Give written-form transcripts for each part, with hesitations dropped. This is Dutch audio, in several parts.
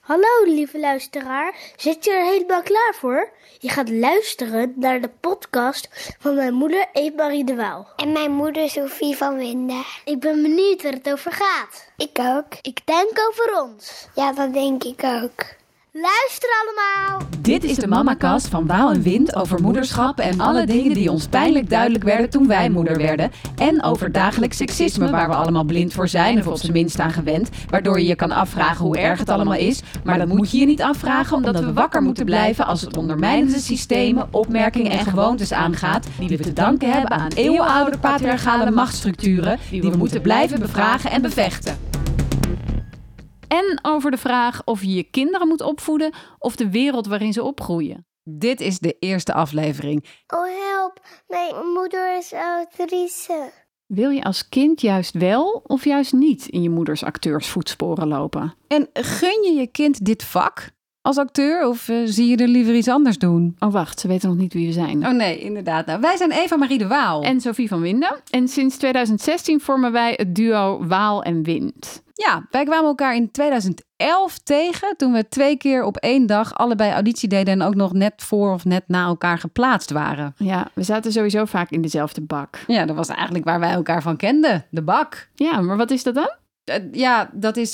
Hallo lieve luisteraar, zit je er helemaal klaar voor? Je gaat luisteren naar de podcast van mijn moeder Eve-Marie de Waal. En mijn moeder Sophie van Winden. Ik ben benieuwd waar het over gaat. Ik ook. Ik denk over ons. Ja, dat denk ik ook. Luister allemaal! Dit is de MamaCast van Waal en Wind over moederschap en alle dingen die ons pijnlijk duidelijk werden toen wij moeder werden. En over dagelijks seksisme waar we allemaal blind voor zijn of op zijn minst aan gewend. Waardoor je je kan afvragen hoe erg het allemaal is. Maar dat moet je je niet afvragen omdat we wakker moeten blijven als het ondermijnende systemen, opmerkingen en gewoontes aangaat. Die we te danken hebben aan eeuwenoude patriarchale machtsstructuren die we moeten blijven bevragen en bevechten. En over de vraag of je je kinderen moet opvoeden of de wereld waarin ze opgroeien. Dit is de eerste aflevering. Oh help, mijn moeder is actrice. Wil je als kind juist wel of juist niet in je moeders acteursvoetsporen lopen? En gun je je kind dit vak als acteur of zie je er liever iets anders doen? Oh wacht, ze weten nog niet wie we zijn. Oh nee, inderdaad. Nou, wij zijn Eva-Marie de Waal. En Sophie van Winden. En sinds 2016 vormen wij het duo Waal en Wind. Ja, wij kwamen elkaar in 2011 tegen toen we 2 keer op 1 dag allebei auditie deden en ook nog net voor of net na elkaar geplaatst waren. Ja, we zaten sowieso vaak in dezelfde bak. Ja, dat was eigenlijk waar wij elkaar van kenden, de bak. Ja, maar wat is dat dan? Ja, dat is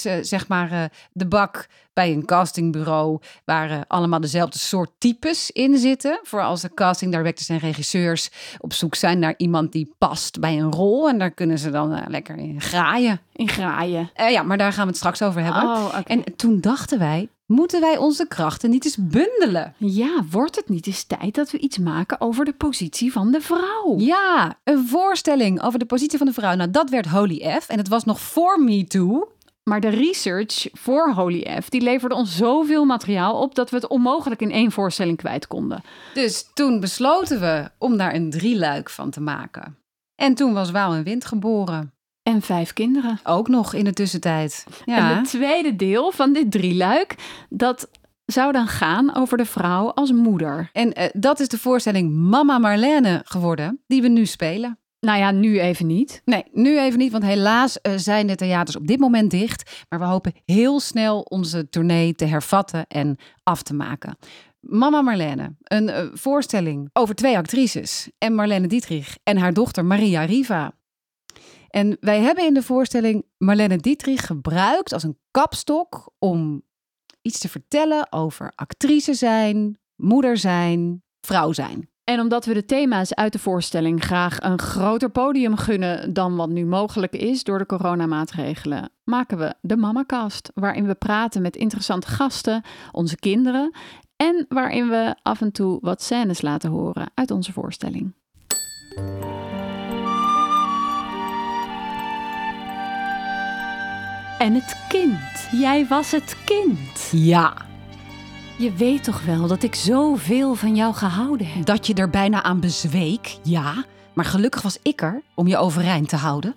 de bak bij een castingbureau waar allemaal dezelfde soort types in zitten. Voor als de casting directors en regisseurs op zoek zijn naar iemand die past bij een rol. En daar kunnen ze dan lekker in graaien. In graaien? Ja, maar daar gaan we het straks over hebben. Oh, okay. En toen dachten wij, moeten wij onze krachten niet eens bundelen? Ja, wordt het niet eens tijd dat we iets maken over de positie van de vrouw? Ja, een voorstelling over de positie van de vrouw. Nou, dat werd Holy F en het was nog voor Me Too. Maar de research voor Holy F, die leverde ons zoveel materiaal op dat we het onmogelijk in 1 voorstelling kwijt konden. Dus toen besloten we om daar een 3-luik van te maken. En toen was Waal en Wind geboren. En 5 kinderen. Ook nog in de tussentijd. Ja. En het tweede deel van dit 3-luik, dat zou dan gaan over de vrouw als moeder. En dat is de voorstelling Mama Marlene geworden, die we nu spelen. Nou ja, nu even niet. Nee, nu even niet, want helaas zijn de theaters op dit moment dicht. Maar we hopen heel snel onze tournee te hervatten en af te maken. Mama Marlene, een voorstelling over 2 actrices. En Marlene Dietrich en haar dochter Maria Riva. En wij hebben in de voorstelling Marlene Dietrich gebruikt als een kapstok om iets te vertellen over actrice zijn, moeder zijn, vrouw zijn. En omdat we de thema's uit de voorstelling graag een groter podium gunnen dan wat nu mogelijk is door de coronamaatregelen, maken we de MamaCast, waarin we praten met interessante gasten, onze kinderen, en waarin we af en toe wat scènes laten horen uit onze voorstelling. En het kind. Jij was het kind. Ja. Je weet toch wel dat ik zoveel van jou gehouden heb? Dat je er bijna aan bezweek, ja. Maar gelukkig was ik er om je overeind te houden.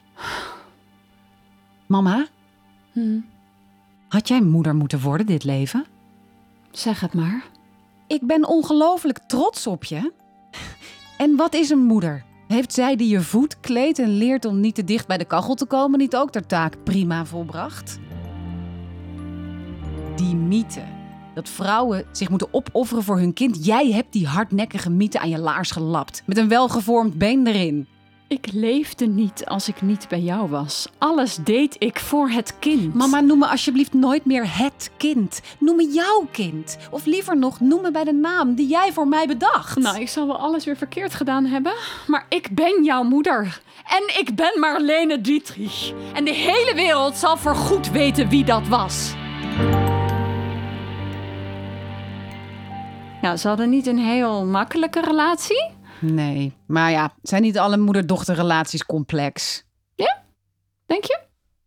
Mama? Had jij moeder moeten worden dit leven? Zeg het maar. Ik ben ongelooflijk trots op je. En wat is een moeder? Heeft zij die je voedt, kleedt en leert om niet te dicht bij de kachel te komen niet ook haar taak prima volbracht? Die mythe. Dat vrouwen zich moeten opofferen voor hun kind. Jij hebt die hardnekkige mythe aan je laars gelapt. Met een welgevormd been erin. Ik leefde niet als ik niet bij jou was. Alles deed ik voor het kind. Mama, noem me alsjeblieft nooit meer het kind. Noem me jouw kind. Of liever nog, noem me bij de naam die jij voor mij bedacht. Nou, ik zal wel alles weer verkeerd gedaan hebben. Maar ik ben jouw moeder. En ik ben Marlene Dietrich. En de hele wereld zal voorgoed weten wie dat was. Ja, ze hadden niet een heel makkelijke relatie. Nee, maar ja, zijn niet alle moeder-dochterrelaties complex? Ja? Denk je?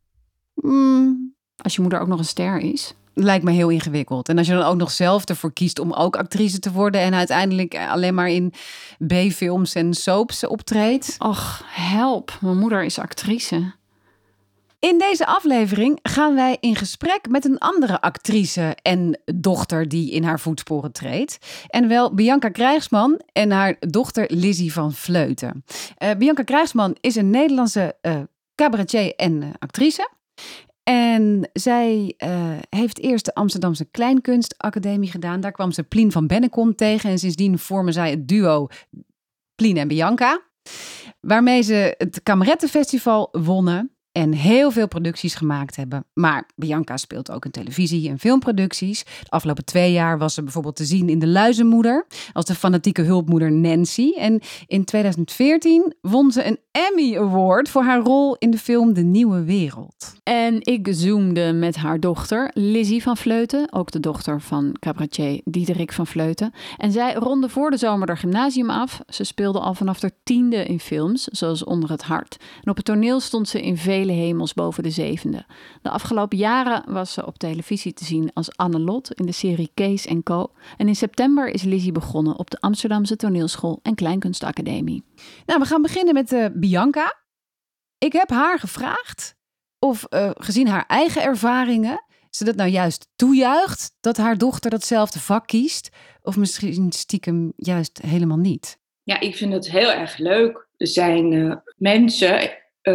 Als je moeder ook nog een ster is. Lijkt me heel ingewikkeld. En als je dan ook nog zelf ervoor kiest om ook actrice te worden en uiteindelijk alleen maar in B-films en soaps optreedt. Och, help. Mijn moeder is actrice. In deze aflevering gaan wij in gesprek met een andere actrice en dochter die in haar voetsporen treedt. En wel Bianca Krijgsman en haar dochter Lizzie van Vleuten. Bianca Krijgsman is een Nederlandse cabaretier en actrice. En zij heeft eerst de Amsterdamse Kleinkunstacademie gedaan. Daar kwam ze Plien van Bennekom tegen. En sindsdien vormen zij het duo Plien en Bianca. Waarmee ze het Kamerettenfestival wonnen. En heel veel producties gemaakt hebben. Maar Bianca speelt ook in televisie- en filmproducties. De afgelopen 2 jaar was ze bijvoorbeeld te zien in De Luizenmoeder. Als de fanatieke hulpmoeder Nancy. En in 2014 won ze een Emmy Award voor haar rol in de film De Nieuwe Wereld. En ik zoomde met haar dochter, Lizzie van Vleuten. Ook de dochter van cabaretier Diederik van Vleuten. En zij ronde voor de zomer haar gymnasium af. Ze speelde al vanaf haar 10e in films, zoals Onder het Hart. En op het toneel stond ze in vele hemels boven de 7e. De afgelopen jaren was ze op televisie te zien als Annelot in de serie Kees & Co. En in september is Lizzie begonnen op de Amsterdamse Toneelschool en Kleinkunstacademie. Nou, we gaan beginnen met Bianca. Ik heb haar gevraagd of gezien haar eigen ervaringen ze dat nou juist toejuicht dat haar dochter datzelfde vak kiest. Of misschien stiekem juist helemaal niet. Ja, ik vind het heel erg leuk. Er zijn mensen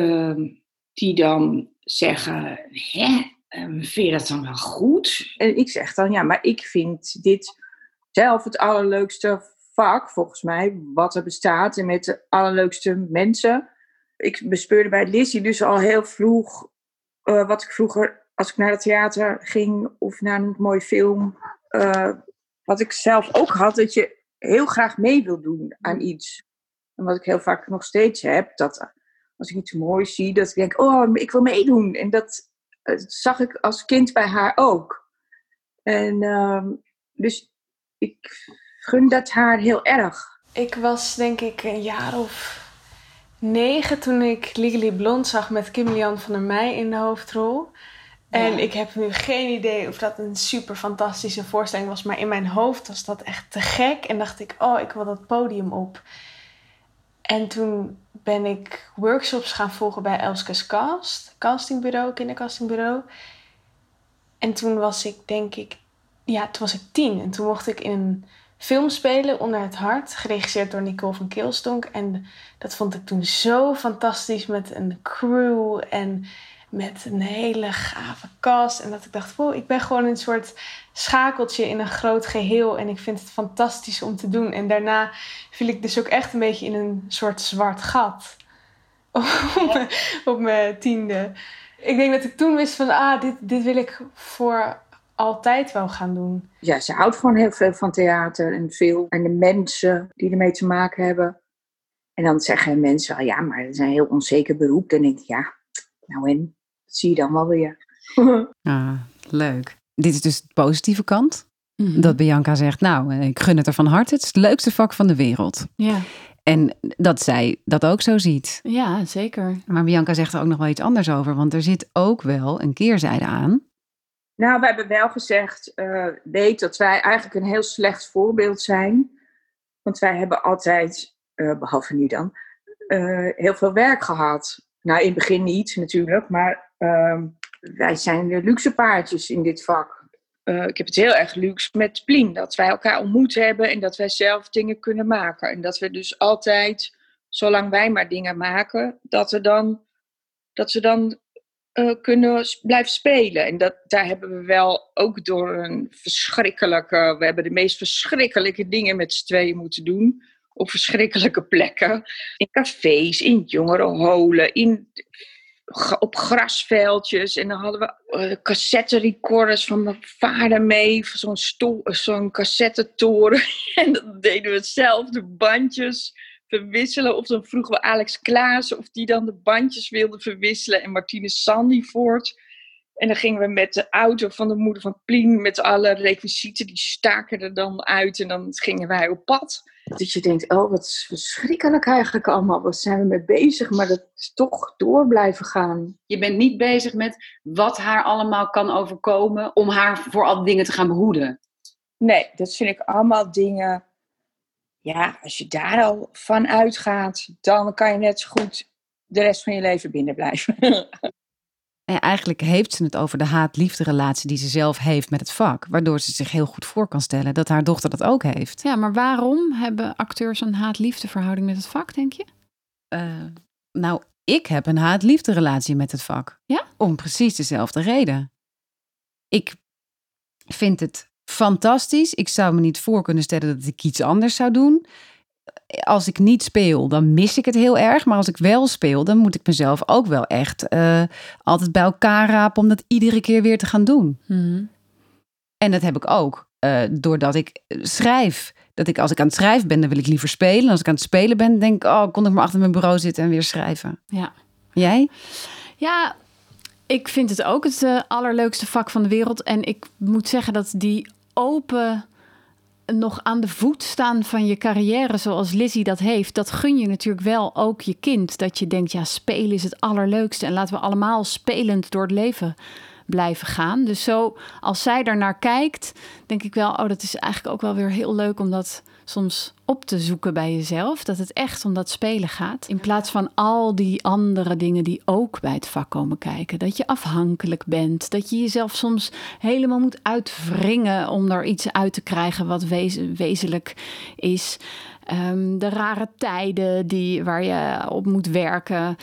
die dan zeggen, vind je dat dan wel goed? En ik zeg dan, ja, maar ik vind dit zelf het allerleukste vak, volgens mij, wat er bestaat. En met de allerleukste mensen. Ik bespeurde bij Lizzie dus al heel vroeg wat ik vroeger, als ik naar het theater ging of naar een mooie film, wat ik zelf ook had, dat je heel graag mee wil doen aan iets. En wat ik heel vaak nog steeds heb, dat als ik iets moois zie, dat ik denk, oh, ik wil meedoen. En dat zag ik als kind bij haar ook. En dus ik gun dat haar heel erg. Ik was denk ik een jaar of 9 toen ik Legally Blonde zag met Kim-Lian van der Meij in de hoofdrol. En ik heb nu geen idee of dat een super fantastische voorstelling was. Maar in mijn hoofd was dat echt te gek. En dacht ik, oh, ik wil dat podium op. En toen ben ik workshops gaan volgen bij Elskes castingbureau, kindercastingbureau. En toen was ik toen was ik 10. En toen mocht ik in een film spelen, Onder het Hart, geregisseerd door Nicole van Keelstonk. En dat vond ik toen zo fantastisch met een crew en met een hele gave cast. En dat ik dacht, wow, ik ben gewoon een soort schakeltje in een groot geheel. En ik vind het fantastisch om te doen. En daarna viel ik dus ook echt een beetje in een soort zwart gat. Op mijn 10e. Ik denk dat ik toen wist van, dit wil ik voor altijd wel gaan doen. Ja, ze houdt gewoon heel veel van theater en film. En de mensen die ermee te maken hebben. En dan zeggen mensen wel, ja, maar het is een heel onzeker beroep. Dan denk ik, ja, nou en, dat zie je dan wel weer. Leuk. Dit is dus de positieve kant. Mm-hmm. Dat Bianca zegt, nou, ik gun het er van harte. Het is het leukste vak van de wereld. Ja. En dat zij dat ook zo ziet. Ja, zeker. Maar Bianca zegt er ook nog wel iets anders over. Want er zit ook wel een keerzijde aan. Nou, we hebben wel gezegd, weet dat wij eigenlijk een heel slecht voorbeeld zijn. Want wij hebben altijd, behalve nu dan, heel veel werk gehad. Nou, in het begin niet natuurlijk, maar wij zijn de luxe paardjes in dit vak. Ik heb het heel erg luxe met Plien, dat wij elkaar ontmoet hebben en dat wij zelf dingen kunnen maken. En dat we dus altijd, zolang wij maar dingen maken, dat ze dan kunnen blijven spelen. En daar hebben we wel ook door we hebben de meest verschrikkelijke dingen met z'n tweeën moeten doen. Op verschrikkelijke plekken. In cafés, in jongerenholen, op grasveldjes. En dan hadden we cassette-recorders van mijn vader mee. Zo'n cassettetoren. En dan deden we zelf de bandjes verwisselen. Of dan vroegen we Alex Klaassen of die dan de bandjes wilde verwisselen. En Martine Sandyvoort. En dan gingen we met de auto van de moeder van Plien, met alle requisieten, die staken er dan uit. En dan gingen wij op pad. Dat je denkt, oh, wat verschrikkelijk eigenlijk allemaal. Wat zijn we mee bezig? Maar dat is toch door blijven gaan. Je bent niet bezig met wat haar allemaal kan overkomen om haar voor al die dingen te gaan behoeden. Nee, dat vind ik allemaal dingen. Ja, als je daar al van uitgaat, dan kan je net zo goed de rest van je leven binnen blijven. En eigenlijk heeft ze het over de haat-liefde relatie die ze zelf heeft met het vak. Waardoor ze zich heel goed voor kan stellen dat haar dochter dat ook heeft. Ja, maar waarom hebben acteurs een haat-liefde verhouding met het vak, denk je? Nou, ik heb een haat-liefde relatie met het vak. Ja? Om precies dezelfde reden. Ik vind het fantastisch. Ik zou me niet voor kunnen stellen dat ik iets anders zou doen. Als ik niet speel, dan mis ik het heel erg. Maar als ik wel speel, dan moet ik mezelf ook wel echt altijd bij elkaar rapen om dat iedere keer weer te gaan doen. Mm-hmm. En dat heb ik ook doordat ik schrijf. Dat ik als ik aan het schrijven ben, dan wil ik liever spelen. En als ik aan het spelen ben, denk ik, kon ik maar achter mijn bureau zitten en weer schrijven. Ja. Jij? Ja, ik vind het ook het allerleukste vak van de wereld. En ik moet zeggen dat die open, nog aan de voet staan van je carrière, zoals Lizzie dat heeft, dat gun je natuurlijk wel ook je kind. Dat je denkt, ja, spelen is het allerleukste. En laten we allemaal spelend door het leven blijven gaan. Dus zo, als zij daarnaar kijkt, denk ik wel, dat is eigenlijk ook wel weer heel leuk om dat soms op te zoeken bij jezelf. Dat het echt om dat spelen gaat. In plaats van al die andere dingen die ook bij het vak komen kijken. Dat je afhankelijk bent. Dat je jezelf soms helemaal moet uitwringen om er iets uit te krijgen wat wezenlijk is. De rare tijden waar je op moet werken.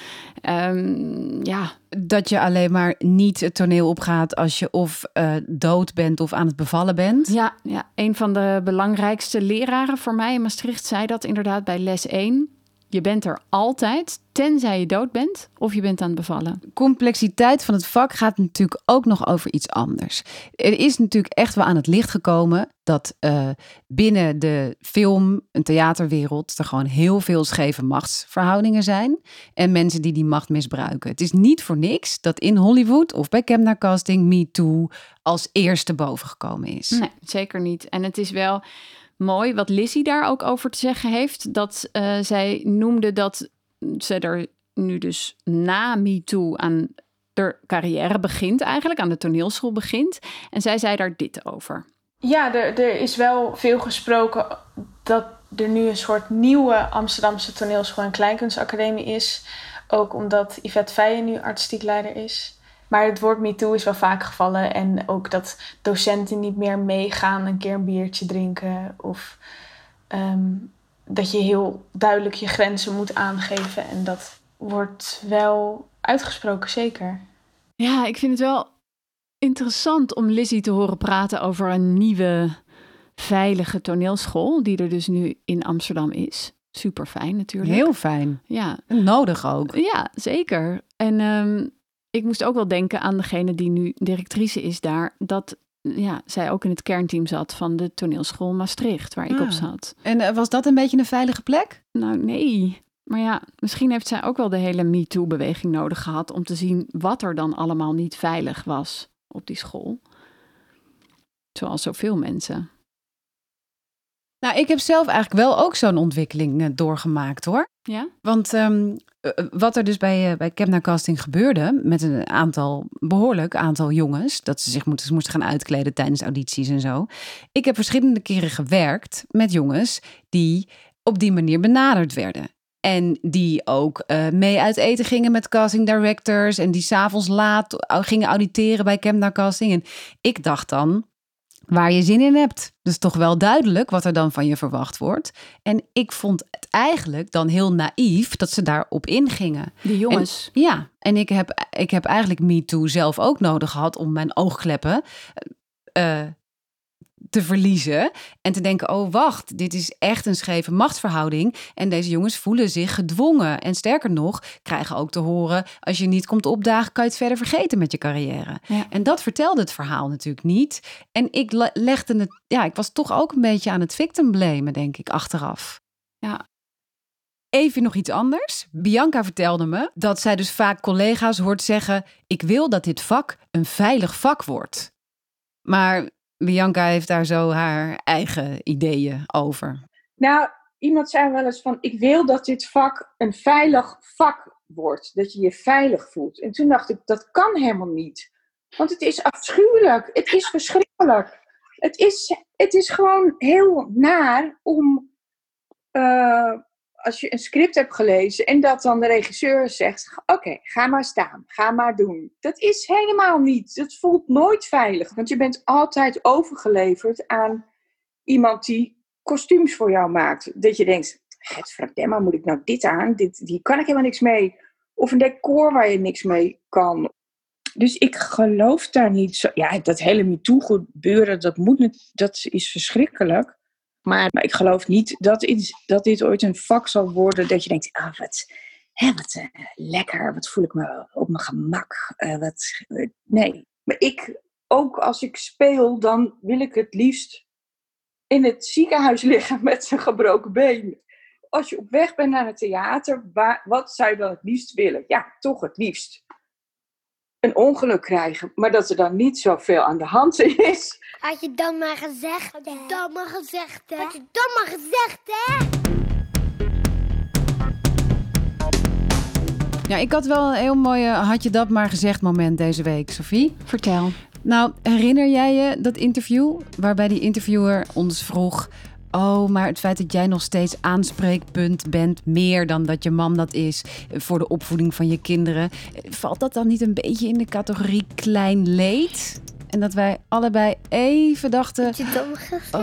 Dat je alleen maar niet het toneel opgaat als je of dood bent of aan het bevallen bent. Ja, een van de belangrijkste leraren voor mij in Maastricht zei dat inderdaad bij les 1. Je bent er altijd, tenzij je dood bent of je bent aan het bevallen. De complexiteit van het vak gaat natuurlijk ook nog over iets anders. Er is natuurlijk echt wel aan het licht gekomen dat binnen de film- en theaterwereld er gewoon heel veel scheve machtsverhoudingen zijn. En mensen die macht misbruiken. Het is niet voor niks dat in Hollywood of bij Camp Naar Casting Me Too als eerste bovengekomen is. Nee, zeker niet. En het is wel mooi wat Lizzie daar ook over te zeggen heeft. Dat zij noemde dat ze er nu dus na MeToo aan de carrière begint eigenlijk. Aan de toneelschool begint. En zij zei daar dit over. Ja, er is wel veel gesproken dat er nu een soort nieuwe Amsterdamse toneelschool en kleinkunstacademie is. Ook omdat Yvette Feijen nu artistiek leider is. Maar het woord MeToo is wel vaak gevallen. En ook dat docenten niet meer meegaan, een keer een biertje drinken. Of dat je heel duidelijk je grenzen moet aangeven. En dat wordt wel uitgesproken, zeker. Ja, ik vind het wel interessant om Lizzie te horen praten over een nieuwe, veilige toneelschool. Die er dus nu in Amsterdam is. Super fijn natuurlijk. Heel fijn. Ja. En nodig ook. Ja, zeker. En ik moest ook wel denken aan degene die nu directrice is daar. Dat zij ook in het kernteam zat van de toneelschool Maastricht, waar ik op zat. En was dat een beetje een veilige plek? Nou, nee. Maar ja, misschien heeft zij ook wel de hele MeToo-beweging nodig gehad om te zien wat er dan allemaal niet veilig was op die school. Zoals zoveel mensen. Nou, ik heb zelf eigenlijk wel ook zo'n ontwikkeling doorgemaakt, hoor. Ja? Want wat er dus bij Camp Naar Casting gebeurde met een behoorlijk aantal jongens, dat ze zich moesten gaan uitkleden tijdens audities en zo. Ik heb verschillende keren gewerkt met jongens die op die manier benaderd werden. En die ook mee uit eten gingen met casting directors en die 's avonds laat gingen auditeren bij Camp Naar Casting. En ik dacht dan, waar je zin in hebt. Dus toch wel duidelijk wat er dan van je verwacht wordt. En ik vond het eigenlijk dan heel naïef dat ze daarop ingingen. Die jongens. En ik heb eigenlijk MeToo zelf ook nodig gehad om mijn oogkleppen te verliezen. En te denken, oh wacht, dit is echt een scheve machtsverhouding. En deze jongens voelen zich gedwongen. En sterker nog, krijgen ook te horen, als je niet komt opdagen, kan je het verder vergeten met je carrière. Ja. En dat vertelde het verhaal natuurlijk niet. En ik legde het, ik was toch ook een beetje aan het victim blamen, denk ik, achteraf. Ja. Even nog iets anders. Bianca vertelde me dat zij dus vaak collega's hoort zeggen, ik wil dat dit vak een veilig vak wordt. Maar Bianca heeft daar zo haar eigen ideeën over. Nou, iemand zei wel eens van, ik wil dat dit vak een veilig vak wordt. Dat je je veilig voelt. En toen dacht ik, dat kan helemaal niet. Want het is afschuwelijk. Het is verschrikkelijk. Het is gewoon heel naar om, als je een script hebt gelezen en dat dan de regisseur zegt, oké, ga maar staan, ga maar doen. Dat is helemaal niet. Dat voelt nooit veilig. Want je bent altijd overgeleverd aan iemand die kostuums voor jou maakt. Dat je denkt, het verdamme, moet ik nou dit aan? Hier kan ik helemaal niks mee. Of een decor waar je niks mee kan. Dus ik geloof daar niet zo... Ja, dat hele MeToo-gebeuren, dat is verschrikkelijk. Maar ik geloof niet dat dit ooit een vak zal worden dat je denkt... wat lekker, wat voel ik me op mijn gemak. Nee, maar ook als ik speel, dan wil ik het liefst in het ziekenhuis liggen met zijn gebroken been. Als je op weg bent naar het theater, wat zou je dan het liefst willen? Ja, toch het liefst een ongeluk krijgen, maar dat er dan niet zoveel aan de hand is. Had je dan maar gezegd, hè? Had je dan maar gezegd, hè? Ja, ik had wel een heel mooi had je dat maar gezegd moment deze week, Sophie. Vertel. Nou, herinner jij je dat interview waarbij die interviewer ons vroeg... Oh, maar het feit dat jij nog steeds aanspreekpunt bent... meer dan dat je man dat is voor de opvoeding van je kinderen... valt dat dan niet een beetje in de categorie klein leed? En dat wij allebei even dachten... Had je dan gezegd?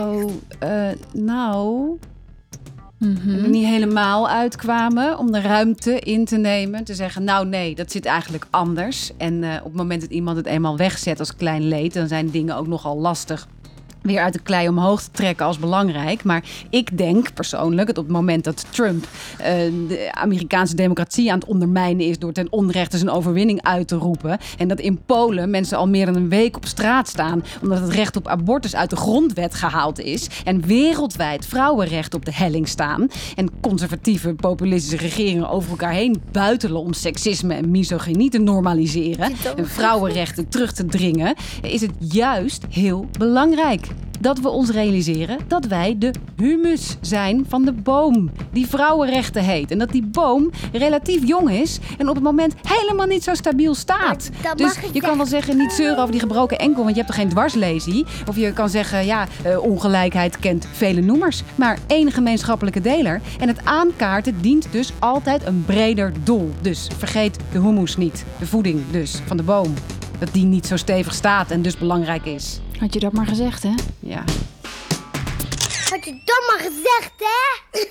Er niet helemaal uitkwamen om de ruimte in te nemen. Te zeggen, nou nee, dat zit eigenlijk anders. En op het moment dat iemand het eenmaal wegzet als klein leed... dan zijn dingen ook nogal lastig weer uit de klei omhoog te trekken als belangrijk. Maar ik denk persoonlijk dat op het moment dat Trump de Amerikaanse democratie aan het ondermijnen is... door ten onrechte zijn overwinning uit te roepen... en dat in Polen mensen al meer dan een week op straat staan... omdat het recht op abortus uit de grondwet gehaald is... en wereldwijd vrouwenrechten op de helling staan... en conservatieve populistische regeringen over elkaar heen buitelen... om seksisme en misogynie te normaliseren... en vrouwenrechten terug te dringen... is het juist heel belangrijk... dat we ons realiseren dat wij de humus zijn van de boom. Die vrouwenrechten heet. En dat die boom relatief jong is en op het moment helemaal niet zo stabiel staat. Dus je kan wel zeggen, niet zeuren over die gebroken enkel, want je hebt toch geen dwarslesie? Of je kan zeggen, ongelijkheid kent vele noemers, maar één gemeenschappelijke deler. En het aankaarten dient dus altijd een breder doel. Dus vergeet de humus niet. De voeding dus van de boom. Dat die niet zo stevig staat en dus belangrijk is. Had je dat maar gezegd, hè? Ja. Had je dan maar gezegd, hè?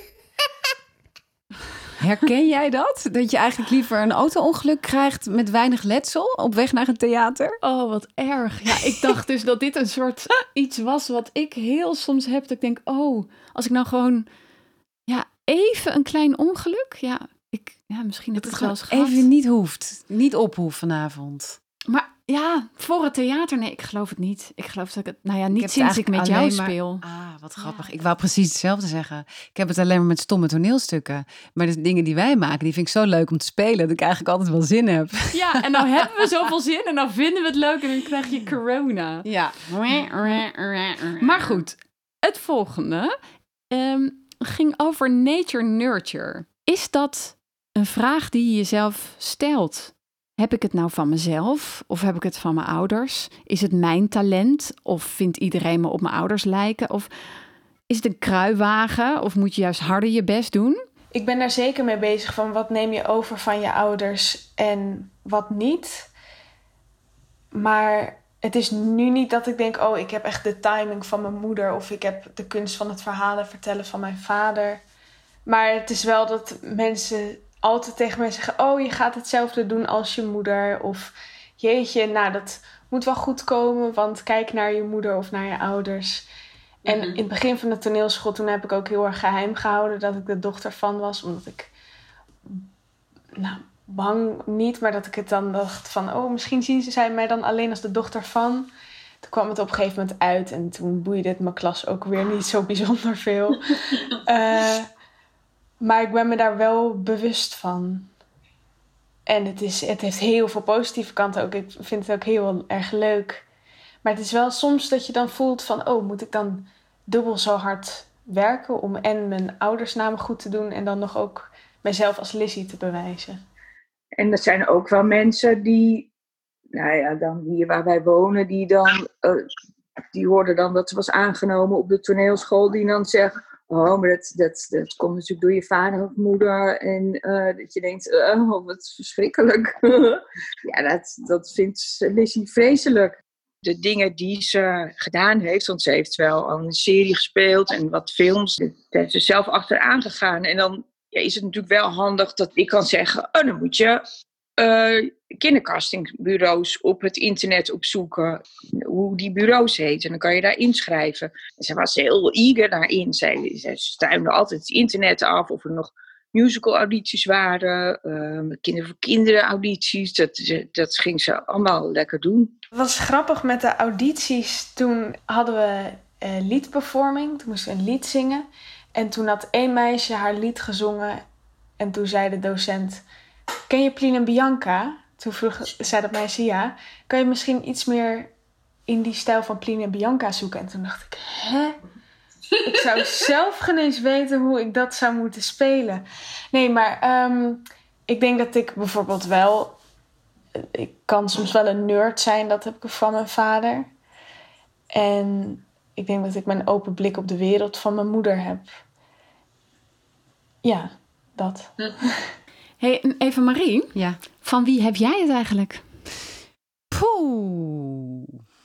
Herken jij dat? Dat je eigenlijk liever een auto-ongeluk krijgt met weinig letsel op weg naar een theater? Oh, wat erg. Ja, ik dacht dus dat dit een soort iets was wat ik heel soms heb. Dat ik denk, als ik nou gewoon even een klein ongeluk. Misschien heb ik het wel eens gehad. Even niet hoeft. Niet op hoeft vanavond. Maar voor het theater, nee, ik geloof het niet. Ik geloof dat ik het, niet heb sinds ik met jou speel. Wat grappig. Ja. Ik wou precies hetzelfde zeggen. Ik heb het alleen maar met stomme toneelstukken. Maar de dingen die wij maken, die vind ik zo leuk om te spelen... dat ik eigenlijk altijd wel zin heb. Ja, en nou hebben we zoveel zin en dan vinden we het leuk... en dan krijg je corona. Ja. Maar goed, het volgende ging over nature-nurture. Is dat een vraag die je jezelf stelt? Heb ik het nou van mezelf of heb ik het van mijn ouders? Is het mijn talent of vindt iedereen me op mijn ouders lijken? Of is het een kruiwagen of moet je juist harder je best doen? Ik ben daar zeker mee bezig van wat neem je over van je ouders en wat niet. Maar het is nu niet dat ik denk, ik heb echt de timing van mijn moeder... of ik heb de kunst van het verhalen vertellen van mijn vader. Maar het is wel dat mensen altijd tegen mij zeggen... je gaat hetzelfde doen als je moeder. Of jeetje, dat moet wel goed komen... want kijk naar je moeder of naar je ouders. En in het begin van de toneelschool... toen heb ik ook heel erg geheim gehouden... dat ik de dochter van was. Omdat ik... bang niet, maar dat ik het dan dacht van... misschien zien zij mij dan alleen als de dochter van. Toen kwam het op een gegeven moment uit... en toen boeide het mijn klas ook weer niet zo bijzonder veel. Maar ik ben me daar wel bewust van. En het heeft heel veel positieve kanten ook. Ik vind het ook heel erg leuk. Maar het is wel soms dat je dan voelt van... moet ik dan dubbel zo hard werken... om en mijn ouders namen goed te doen... en dan nog ook mezelf als Lizzie te bewijzen. En er zijn ook wel mensen die... dan hier waar wij wonen... die hoorden dan dat ze was aangenomen op de toneelschool... die dan zeggen... maar dat komt natuurlijk door je vader of moeder. En dat je denkt, wat verschrikkelijk. dat vindt Lizzie vreselijk. De dingen die ze gedaan heeft, want ze heeft wel al een serie gespeeld en wat films. Daar heeft ze zelf achteraan gegaan. En dan is het natuurlijk wel handig dat ik kan zeggen... dan moet je kindercastingbureaus op het internet opzoeken. Hoe die bureaus heten. En dan kan je daar inschrijven. En ze was heel eager daarin. Zij stuimde altijd het internet af of er nog musical audities waren. Kinderen voor kinderen audities. Dat ging ze allemaal lekker doen. Het was grappig met de audities. Toen hadden we liedperforming. Toen moesten we een lied zingen. En toen had 1 meisje haar lied gezongen. En toen zei de docent... Ken je Plien en Bianca? Toen zei dat meisje ja. Kan je misschien iets meer in die stijl van Plien en Bianca zoeken? En toen dacht ik, ik zou zelf geen eens weten hoe ik dat zou moeten spelen. Nee, maar ik denk dat ik bijvoorbeeld wel... Ik kan soms wel een nerd zijn, dat heb ik van mijn vader. En ik denk dat ik mijn open blik op de wereld van mijn moeder heb. Ja, dat. Hey, Eva Marie. Ja. Van wie heb jij het eigenlijk? Poeh.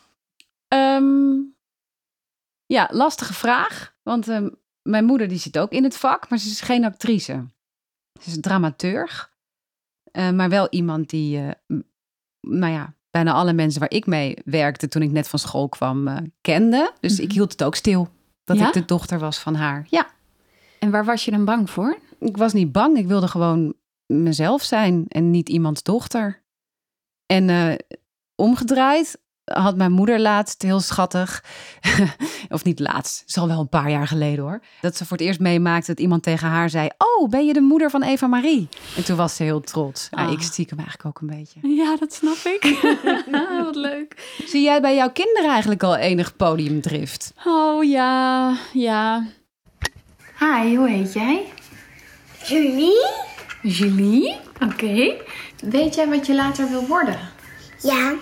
Ja, lastige vraag. Want mijn moeder die zit ook in het vak, maar ze is geen actrice. Ze is een dramaturg. Maar wel iemand die, bijna alle mensen waar ik mee werkte toen ik net van school kwam, kende. Dus ik hield het ook stil dat ik de dochter was van haar. Ja. En waar was je dan bang voor? Ik was niet bang. Ik wilde gewoon mezelf zijn en niet iemands dochter. En omgedraaid had mijn moeder laatst, heel schattig, of niet laatst, het is al wel een paar jaar geleden hoor, dat ze voor het eerst meemaakte dat iemand tegen haar zei, oh, ben je de moeder van Eva Marie? En toen was ze heel trots. Ik stiekem eigenlijk ook een beetje. Ja, dat snap ik. Wat leuk. Zie jij bij jouw kinderen eigenlijk al enig podiumdrift? Oh ja. Hi, hoe heet jij? Julie? Oké. Weet jij wat je later wil worden? Ja.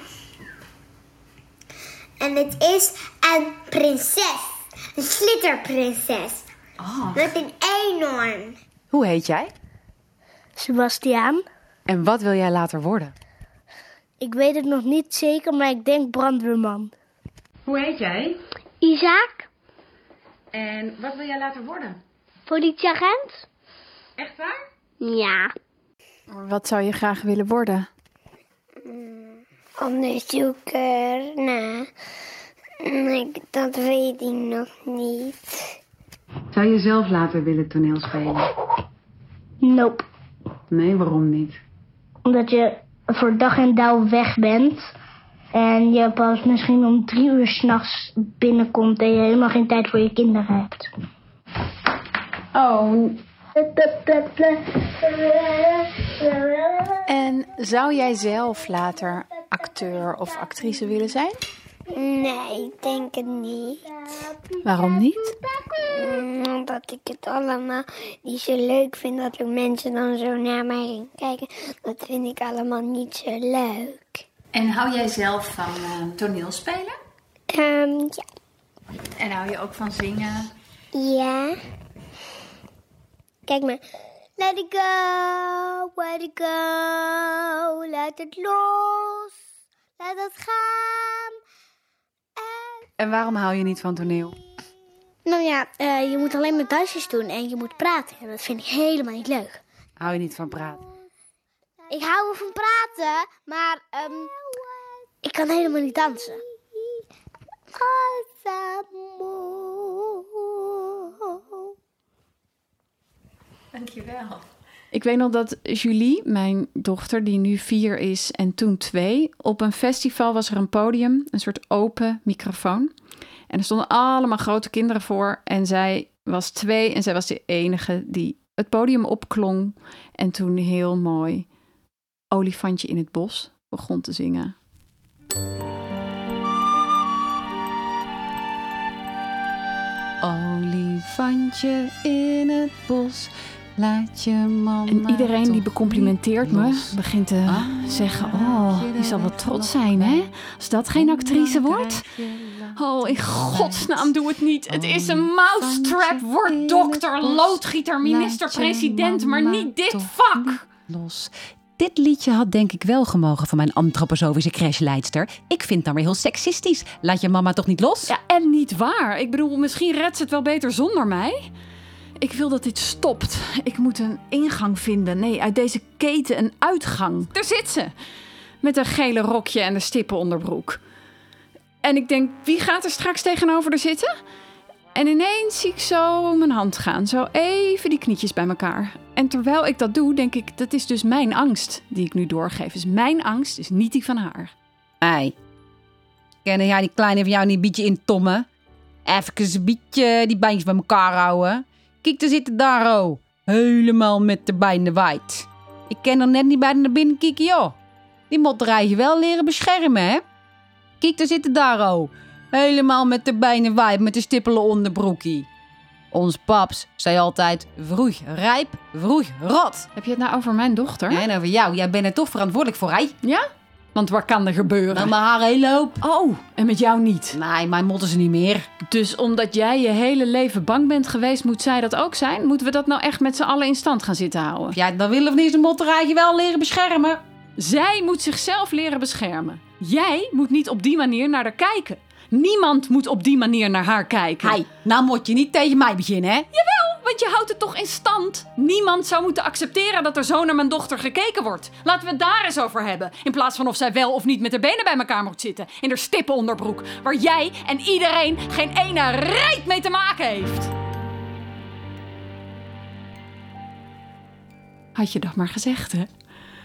En het is een prinses. Een glitterprinses. Oh. Met een eenhoorn. Hoe heet jij? Sebastiaan. En wat wil jij later worden? Ik weet het nog niet zeker, maar ik denk brandweerman. Hoe heet jij? Isaac. En wat wil jij later worden? Politieagent. Echt waar? Ja. Wat zou je graag willen worden? Onderzoeker. Dat weet ik nog niet. Zou je zelf later willen toneelspelen? Nope. Nee, waarom niet? Omdat je voor dag en dauw weg bent. En je pas misschien om 3 uur 's nachts binnenkomt en je helemaal geen tijd voor je kinderen hebt. Oh. En zou jij zelf later acteur of actrice willen zijn? Nee, ik denk het niet. Waarom niet? Omdat ik het allemaal niet zo leuk vind dat er mensen dan zo naar mij gaan kijken. Dat vind ik allemaal niet zo leuk. En hou jij zelf van toneelspelen? Ja. En hou je ook van zingen? Ja. Kijk maar. Let it go, let it go, laat het los, laat het gaan. En waarom hou je niet van toneel? Nou ja, je moet alleen maar dansjes doen en je moet praten. En dat vind ik helemaal niet leuk. Hou je niet van praten? Ik hou wel van praten, maar ik kan helemaal niet dansen. Dankjewel. Ik weet nog dat Julie, mijn dochter, die nu 4 is en toen 2... op een festival was er een podium, een soort open microfoon. En er stonden allemaal grote kinderen voor. En zij was 2 en zij was de enige die het podium opklom. En toen heel mooi Olifantje in het bos begon te zingen. Olifantje in het bos, laat je mama. En iedereen die becomplimenteert me, begint te zeggen, die zal wel trots zijn, hè? Als dat geen actrice wordt. Oh, in godsnaam, doe het niet. Het is een mousetrap. Word dokter, loodgieter, minister-president, maar niet dit vak. Los. Dit liedje had denk ik wel gemogen van mijn antroposofische crashleidster. Ik vind het dan weer heel seksistisch. Laat je mama toch niet los? Ja, en niet waar. Ik bedoel, misschien redt ze het wel beter zonder mij. Ik wil dat dit stopt. Ik moet een ingang vinden. Nee, uit deze keten een uitgang. Daar zit ze. Met een gele rokje en een stippen onderbroek. En ik denk, wie gaat er straks tegenover haar zitten? En ineens zie ik zo mijn hand gaan. Zo even die knietjes bij elkaar. En terwijl ik dat doe, denk ik, dat is dus mijn angst die ik nu doorgeef. Dus mijn angst is niet die van haar. Hey, ken jij die kleine van jou niet een beetje intommen? Even een beetje die beentjes bij elkaar houden. Kijk, daar zitten daar al. Helemaal met de bijna wijd. Ik kan er net niet bij naar binnen kijken, joh. Die moet je wel leren beschermen, hè? Kijk, daar zitten daar al. Helemaal met de bijna wijd, met de stippelen onderbroekie. Ons paps zei altijd, vroeg rijp, vroeg rot. Heb je het nou over mijn dochter? En over jou, jij bent er toch verantwoordelijk voor, hè? Ja? Want wat kan er gebeuren? Nou, maar haar hele hoop. Oh, en met jou niet? Nee, mij motten ze niet meer. Dus omdat jij je hele leven bang bent geweest, moet zij dat ook zijn? Moeten we dat nou echt met z'n allen in stand gaan zitten houden? Ja, dan willen we niet, de motterij wel leren beschermen. Zij moet zichzelf leren beschermen. Jij moet niet op die manier naar haar kijken. Niemand moet op die manier naar haar kijken. Hey, nou moet je niet tegen mij beginnen, hè? Jawel, want je houdt het toch in stand? Niemand zou moeten accepteren dat er zo naar mijn dochter gekeken wordt. Laten we het daar eens over hebben. In plaats van of zij wel of niet met haar benen bij elkaar moet zitten. In haar stippenonderbroek. Waar jij en iedereen geen ene reet mee te maken heeft. Had je dat maar gezegd, hè?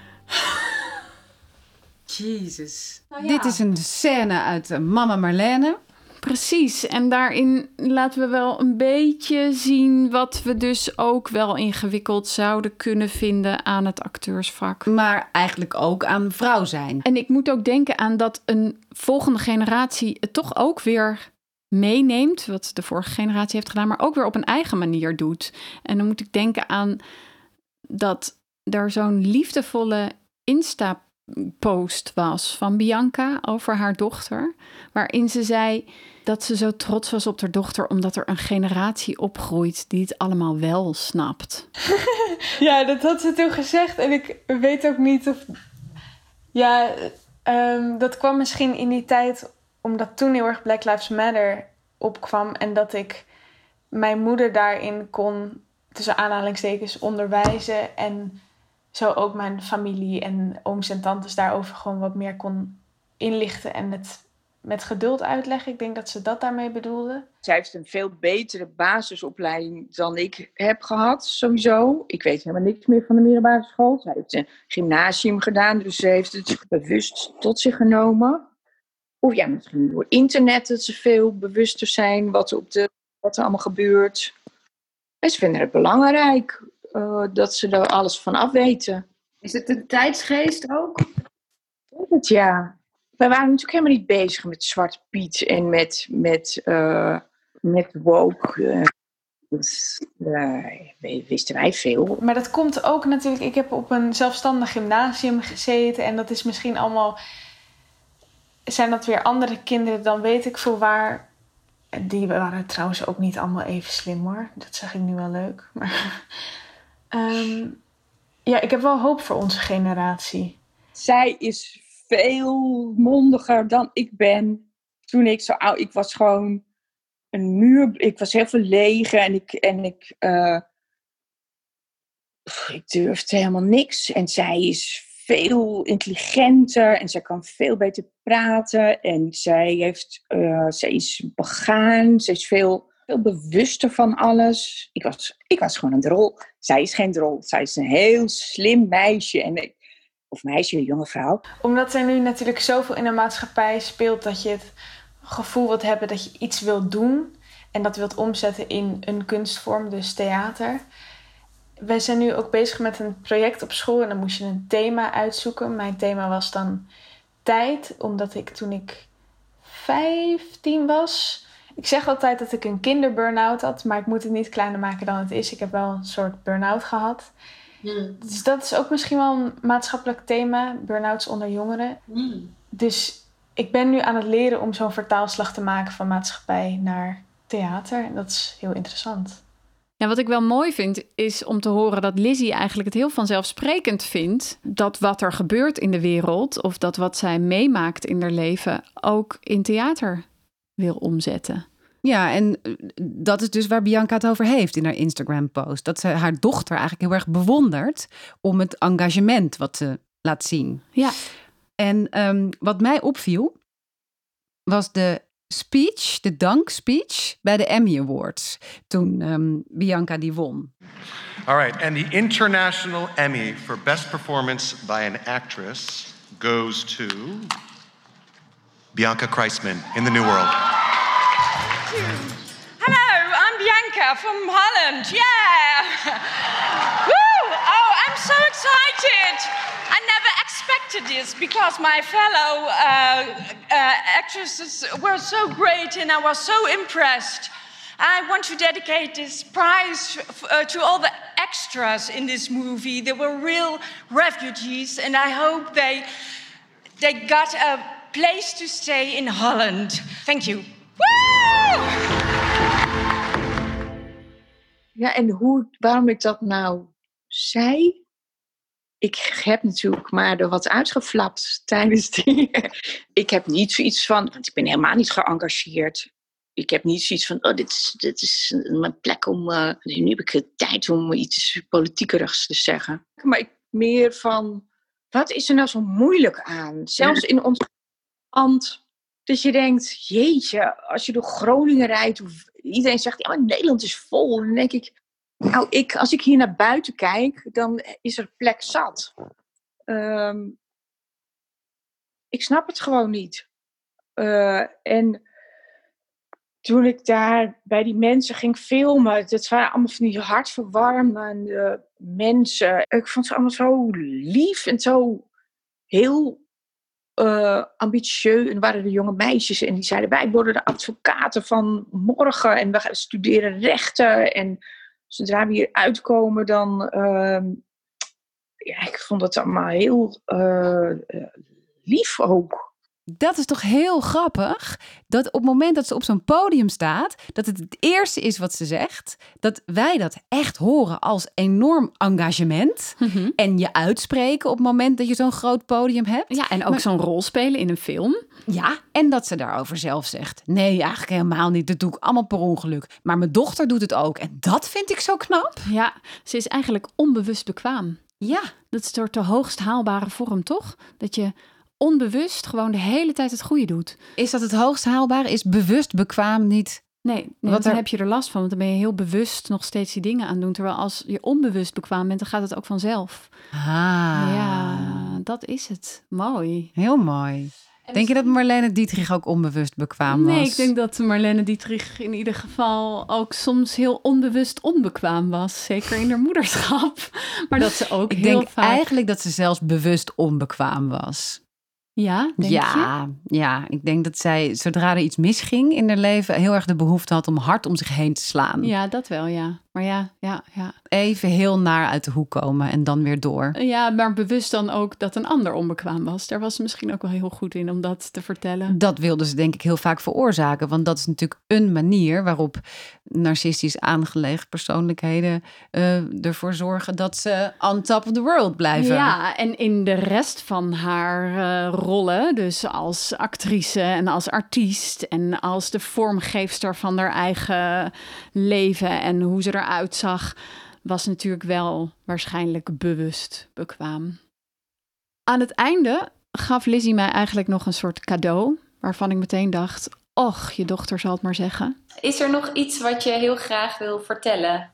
Jezus. Nou ja. Dit is een scène uit Mama Marlene. Precies, en daarin laten we wel een beetje zien wat we dus ook wel ingewikkeld zouden kunnen vinden aan het acteursvak. Maar eigenlijk ook aan vrouw zijn. En ik moet ook denken aan dat een volgende generatie het toch ook weer meeneemt, wat de vorige generatie heeft gedaan, maar ook weer op een eigen manier doet. En dan moet ik denken aan dat er zo'n liefdevolle Insta-post was van Bianca over haar dochter, waarin ze zei dat ze zo trots was op haar dochter omdat er een generatie opgroeit die het allemaal wel snapt. Ja, dat had ze toen gezegd en ik weet ook niet of... Ja, dat kwam misschien in die tijd omdat toen heel erg Black Lives Matter opkwam en dat ik mijn moeder daarin kon, tussen aanhalingstekens, onderwijzen en zo ook mijn familie en ooms en tantes daarover gewoon wat meer kon inlichten en het met geduld uitleggen. Ik denk dat ze dat daarmee bedoelde. Zij heeft een veel betere basisopleiding dan ik heb gehad, sowieso. Ik weet helemaal niks meer van de middelbare school. Zij heeft een gymnasium gedaan, dus ze heeft het bewust tot zich genomen. Of ja, misschien door internet dat ze veel bewuster zijn wat er allemaal gebeurt. En ze vinden het belangrijk dat ze er alles van afweten. Is het een tijdsgeest ook? Ja. Wij waren natuurlijk helemaal niet bezig met Zwarte Piet en met woke. Wisten wij veel. Maar dat komt ook natuurlijk... Ik heb op een zelfstandig gymnasium gezeten en dat is misschien allemaal... Zijn dat weer andere kinderen dan weet ik veel waar. Die waren trouwens ook niet allemaal even slim hoor. Dat zeg ik nu wel leuk. Maar ja, ik heb wel hoop voor onze generatie. Zij is veel mondiger dan ik ben. Toen ik zo oud... Ik was gewoon een muur... Ik was heel verlegen en ik durfde helemaal niks. En zij is veel intelligenter en zij kan veel beter praten. En zij is begaan. Ze is veel bewuster van alles. Ik was gewoon een drol. Zij is geen drol. Zij is een heel slim meisje. Of meisje, jonge vrouw. Omdat er nu natuurlijk zoveel in de maatschappij speelt dat je het gevoel wilt hebben dat je iets wilt doen. En dat wilt omzetten in een kunstvorm, dus theater. Wij zijn nu ook bezig met een project op school en dan moest je een thema uitzoeken. Mijn thema was dan tijd, omdat toen ik 15 was... Ik zeg altijd dat ik een kinderburn-out had, maar ik moet het niet kleiner maken dan het is. Ik heb wel een soort burn-out gehad. Dus dat is ook misschien wel een maatschappelijk thema, burn-outs onder jongeren. Dus ik ben nu aan het leren om zo'n vertaalslag te maken van maatschappij naar theater. En dat is heel interessant. Ja, wat ik wel mooi vind, is om te horen dat Lizzie eigenlijk het heel vanzelfsprekend vindt dat wat er gebeurt in de wereld, of dat wat zij meemaakt in haar leven, ook in theater wil omzetten. Ja, en dat is dus waar Bianca het over heeft in haar Instagram-post. Dat ze haar dochter eigenlijk heel erg bewondert om het engagement wat ze laat zien. Ja. En wat mij opviel was de dankspeech bij de Emmy Awards. Toen Bianca die won. All right, and the International Emmy for Best Performance by an Actress goes to Bianca Kreisman in The New World. Hello, I'm Bianca from Holland. Yeah! Woo! Oh, I'm so excited! I never expected this because my fellow actresses were so great and I was so impressed. I want to dedicate this prize to all the extras in this movie. They were real refugees and I hope they got a place to stay in Holland. Thank you. Woo! Ja, en waarom ik dat nou zei? Ik heb natuurlijk maar er wat uitgeflapt tijdens die... Ik heb niet zoiets van... Want ik ben helemaal niet geëngageerd. Ik heb niet zoiets van... dit is mijn plek om... nu heb ik de tijd om iets politiekerigs te zeggen. Maar ik meer van... Wat is er nou zo moeilijk aan? Zelfs in ons land... Dat je denkt... Jeetje, als je door Groningen rijdt... Of iedereen zegt... Ja, maar Nederland is vol. Dan denk ik... Nou, als ik hier naar buiten kijk, dan is er plek zat. Ik snap het gewoon niet. En toen ik daar bij die mensen ging filmen, dat waren allemaal van die hartverwarmende mensen. Ik vond ze allemaal zo lief en zo heel ambitieus. En waren de jonge meisjes en die zeiden, wij worden de advocaten van morgen en we gaan studeren rechten en... Zodra we hier uitkomen, dan... ik vond het allemaal heel lief ook. Dat is toch heel grappig, dat op het moment dat ze op zo'n podium staat, dat het eerste is wat ze zegt, dat wij dat echt horen als enorm engagement en je uitspreken op het moment dat je zo'n groot podium hebt. Ja, en ook zo'n rol spelen in een film. Ja, en dat ze daarover zelf zegt, nee, eigenlijk helemaal niet, dat doe ik allemaal per ongeluk. Maar mijn dochter doet het ook en dat vind ik zo knap. Ja, ze is eigenlijk onbewust bekwaam. Ja. Dat is door de hoogst haalbare vorm, toch? Dat je onbewust gewoon de hele tijd het goede doet. Is dat het hoogst haalbare? Is bewust bekwaam niet? Nee, want dan heb je er last van. Want dan ben je heel bewust nog steeds die dingen aan doen. Terwijl als je onbewust bekwaam bent, dan gaat het ook vanzelf. Ja, dat is het. Mooi. Heel mooi. Denk je dat Marlene Dietrich ook onbewust bekwaam was? Nee, ik denk dat Marlene Dietrich in ieder geval ook soms heel onbewust onbekwaam was. Zeker in haar moederschap. Maar dat ze ook ik heel denk vaak... eigenlijk dat ze zelfs bewust onbekwaam was. Ja, denk je? Ja, ik denk dat zij, zodra er iets misging in haar leven, heel erg de behoefte had om hard om zich heen te slaan. Ja, dat wel, ja. Maar ja. Even heel naar uit de hoek komen en dan weer door. Ja, maar bewust dan ook dat een ander onbekwaam was. Daar was ze misschien ook wel heel goed in om dat te vertellen. Dat wilde ze denk ik heel vaak veroorzaken. Want dat is natuurlijk een manier waarop narcistisch aangelegen persoonlijkheden ervoor zorgen dat ze on top of the world blijven. Ja, en in de rest van haar rollen, dus als actrice en als artiest en als de vormgeefster van haar eigen leven en hoe ze eruit zag, was natuurlijk wel waarschijnlijk bewust bekwaam. Aan het einde gaf Lizzie mij eigenlijk nog een soort cadeau, waarvan ik meteen dacht, och, je dochter zal het maar zeggen. Is er nog iets wat je heel graag wil vertellen?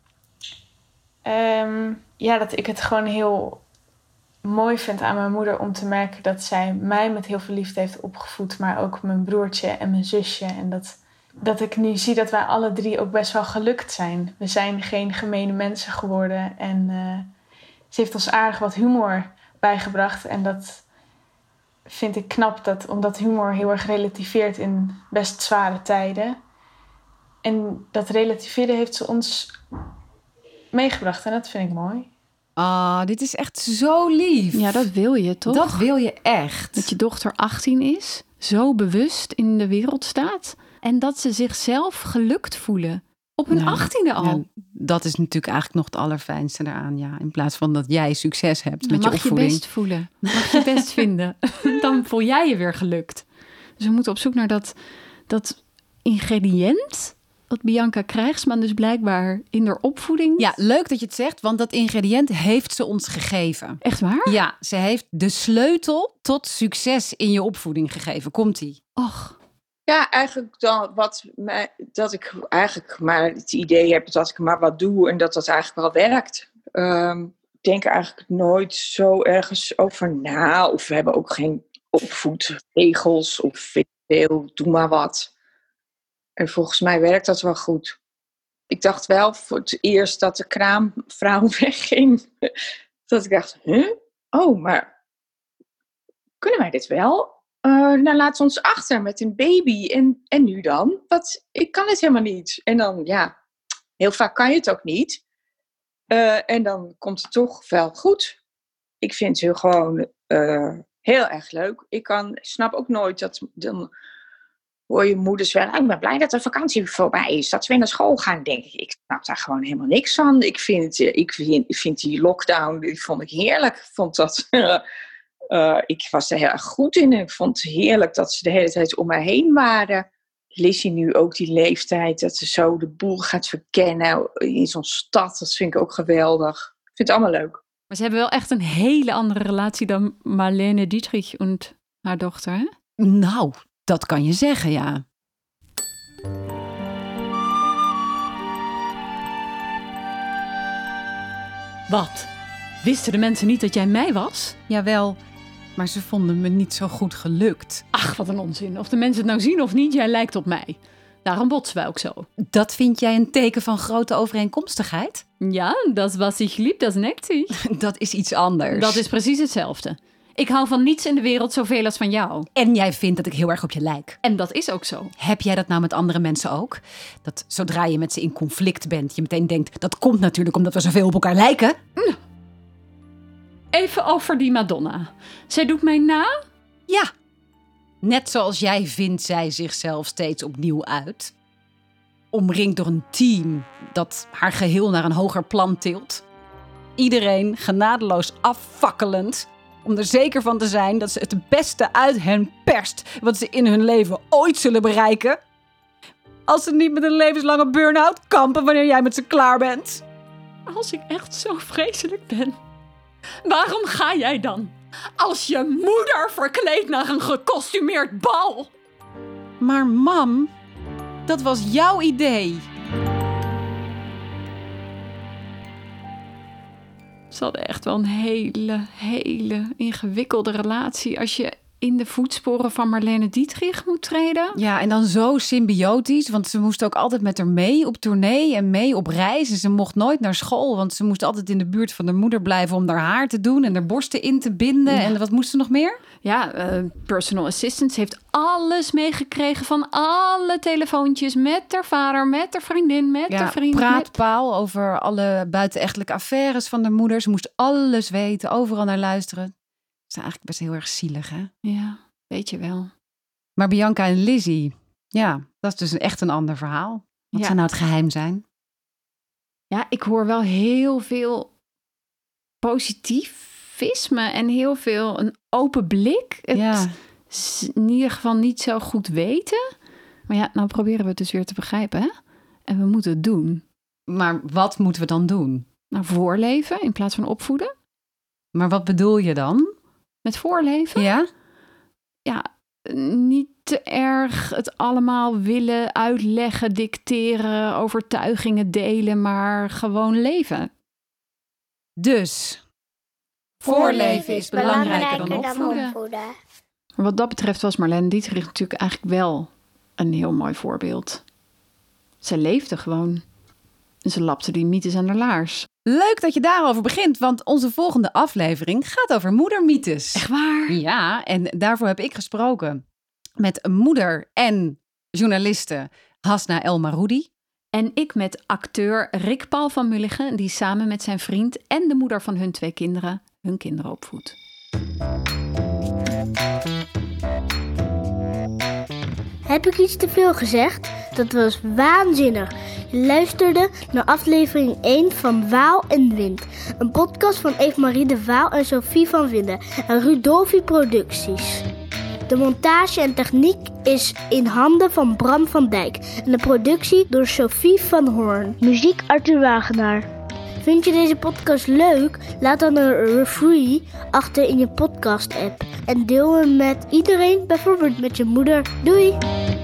Dat ik het gewoon heel mooi vind aan mijn moeder om te merken dat zij mij met heel veel liefde heeft opgevoed, maar ook mijn broertje en mijn zusje. En dat ik nu zie dat wij alle drie ook best wel gelukt zijn. We zijn geen gemene mensen geworden. En ze heeft ons aardig wat humor bijgebracht. En dat vind ik knap, omdat humor heel erg relativeert in best zware tijden. En dat relativeren heeft ze ons meegebracht. En dat vind ik mooi. Dit is echt zo lief. Ja, dat wil je toch? Dat wil je echt. Dat je dochter 18 is, zo bewust in de wereld staat. En dat ze zichzelf gelukt voelen. Op hun 18e al. Ja, dat is natuurlijk eigenlijk nog het allerfijnste eraan. Ja. In plaats van dat jij succes hebt met je opvoeding. Mag je best voelen. Mag je best vinden. Dan voel jij je weer gelukt. Dus we moeten op zoek naar dat ingrediënt wat Bianca Krijgsman dus blijkbaar in haar opvoeding... Ja, leuk dat je het zegt, want dat ingrediënt heeft ze ons gegeven. Echt waar? Ja, ze heeft de sleutel tot succes in je opvoeding gegeven. Komt-ie? Och. Ja, eigenlijk dan dat ik eigenlijk maar het idee heb dat ik maar wat doe en dat eigenlijk wel werkt. Ik denk eigenlijk nooit zo ergens over na. Of we hebben ook geen opvoedregels of veel, doe maar wat. En volgens mij werkt dat wel goed. Ik dacht wel voor het eerst dat de kraamvrouw wegging. Dat ik dacht, oh, maar kunnen wij dit wel? Nou, laat ons achter met een baby. En nu dan? Ik kan het helemaal niet. En dan, ja, heel vaak kan je het ook niet. En dan komt het toch wel goed. Ik vind het gewoon heel erg leuk. Ik snap ook nooit dat... Dan hoor je moeders wel... Ik ben blij dat de vakantie voorbij is. Dat we weer naar school gaan, denk ik. Ik snap daar gewoon helemaal niks van. Ik vind die lockdown... Die vond ik heerlijk. Ik was er heel erg goed in. En ik vond het heerlijk dat ze de hele tijd om mij heen waren. Lizzie nu ook die leeftijd. Dat ze zo de boel gaat verkennen in zo'n stad. Dat vind ik ook geweldig. Ik vind het allemaal leuk. Maar ze hebben wel echt een hele andere relatie dan Marlene Dietrich en haar dochter, hè? Nou, dat kan je zeggen, ja. Wat? Wisten de mensen niet dat jij mij was? Jawel, maar ze vonden me niet zo goed gelukt. Ach, wat een onzin. Of de mensen het nou zien of niet, jij lijkt op mij. Daarom botsen wij ook zo. Dat vind jij een teken van grote overeenkomstigheid? Ja, dat was ich lieb, dat neckt sich. Dat is iets anders. Dat is precies hetzelfde. Ik hou van niets in de wereld zoveel als van jou. En jij vindt dat ik heel erg op je lijk. En dat is ook zo. Heb jij dat nou met andere mensen ook? Dat zodra je met ze in conflict bent, je meteen denkt... dat komt natuurlijk omdat we zoveel op elkaar lijken? Even over die Madonna. Zij doet mij na? Ja. Net zoals jij vindt zij zichzelf steeds opnieuw uit. Omringd door een team dat haar geheel naar een hoger plan tilt. Iedereen genadeloos affakkelend... om er zeker van te zijn dat ze het beste uit hen perst... wat ze in hun leven ooit zullen bereiken. Als ze niet met een levenslange burn-out kampen wanneer jij met ze klaar bent. Als ik echt zo vreselijk ben, waarom ga jij dan? Als je moeder verkleed naar een gekostumeerd bal. Maar mam, dat was jouw idee. Ze hadden echt wel een hele ingewikkelde relatie als je in de voetsporen van Marlene Dietrich moet treden. Ja, en dan zo symbiotisch, want ze moest ook altijd met haar mee op tournee en mee op reis. En ze mocht nooit naar school, want ze moest altijd in de buurt van haar moeder blijven om haar haar te doen en haar borsten in te binden. Ja. En wat moest ze nog meer? Ja, personal assistant. Ze heeft alles meegekregen van alle telefoontjes met haar vader, met haar vriendin, met haar vriend. Praatpaal over alle buitenechtelijke affaires van haar moeder. Ze moest alles weten, overal naar luisteren. Dat is eigenlijk best heel erg zielig, hè? Ja, weet je wel. Maar Bianca en Lizzie, ja, dat is dus echt een ander verhaal. Wat zou nou het geheim zijn? Ja, ik hoor wel heel veel positivisme en heel veel een open blik. Het is in ieder geval niet zo goed weten. Maar ja, nou proberen we het dus weer te begrijpen, hè? En we moeten het doen. Maar wat moeten we dan doen? Nou, voorleven in plaats van opvoeden. Maar wat bedoel je dan? Met voorleven? Ja? Ja, niet te erg het allemaal willen uitleggen, dicteren, overtuigingen delen, maar gewoon leven. Dus, voorleven is belangrijker dan opvoeden. Wat dat betreft was Marlene Dietrich natuurlijk eigenlijk wel een heel mooi voorbeeld. Ze leefde gewoon. En ze lapte die mythes aan haar laars. Leuk dat je daarover begint, want onze volgende aflevering gaat over moedermythes. Echt waar? Ja, en daarvoor heb ik gesproken met moeder en journaliste Hasna El Maroudi. En ik met acteur Rick Paul van Mulligen, die samen met zijn vriend en de moeder van hun 2 kinderen hun kinderen opvoedt. Heb ik iets te veel gezegd? Dat was waanzinnig. Je luisterde naar aflevering 1 van Waal en Wind. Een podcast van Eve-Marie de Waal en Sophie van Winden en Rudolfi Producties. De montage en techniek is in handen van Bram van Dijk en de productie door Sophie van Hoorn. Muziek Arthur Wagenaar. Vind je deze podcast leuk? Laat dan een review achter in je podcast app en deel hem met iedereen, bijvoorbeeld met je moeder. Doei!